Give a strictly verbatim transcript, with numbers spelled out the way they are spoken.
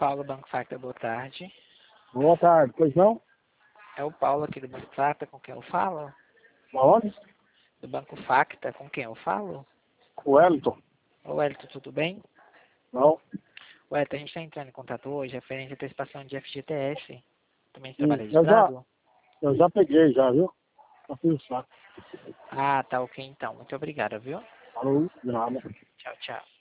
Paulo, Banco Facta, boa tarde. Boa tarde, pois não? É o Paulo aqui do Banco Facta, com quem eu falo? Aonde? Do Banco Facta, com quem eu falo? O Wellington. Ô, Wellington, tudo bem? Não? Wellington, a gente está entrando em contato hoje referente à antecipação de F G T S. Também Hum, trabalha eu já, registrado? eu já peguei já, viu? Já fiz o saco. Ah, tá ok então. Muito obrigado, viu? Falou, de nada. Tchau, tchau.